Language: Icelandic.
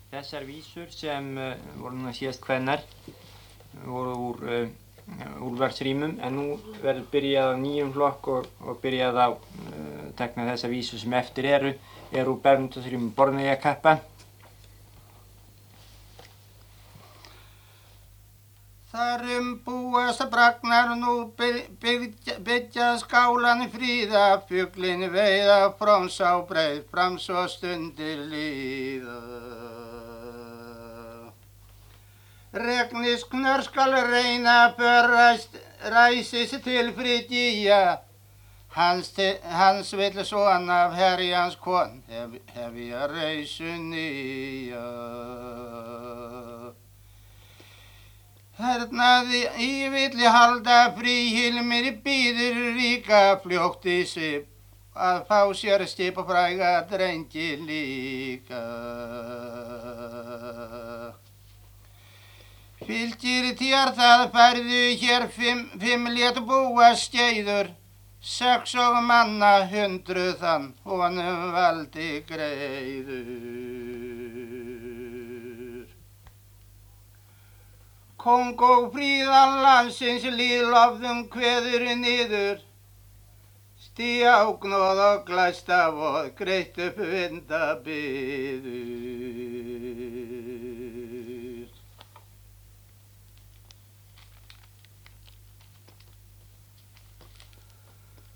Þessar vísur sem voru núna síðast kveðnar voru úr úrvalsrímum, en nú verður byrjað á nýjum flokk og byrjað á tekna þessar vísur sem eftir eru úr Bernhöftsrímum Borðeyjakappa. Þar búast bragnar nú byggja skálan fríða, fuglin veiða frá breið fram svo stundir líða. Regnisknör skal reyna ræsis til Frídía, hans vill son af herjans kon hefja reisu nýja. Hernaði í villi halda Fríhilmir býður ríka fljótt í svip að fá sér skip og fræga drengi líka. Fylgir þér það færðu hér fimm lét búa skeiður, 6 og manna 100 þann honum valdi greiður. Kóng og fríðan landsins lýðlofðum kveður niður, stíágnóð og glæsta voð greitt upp vindabyður.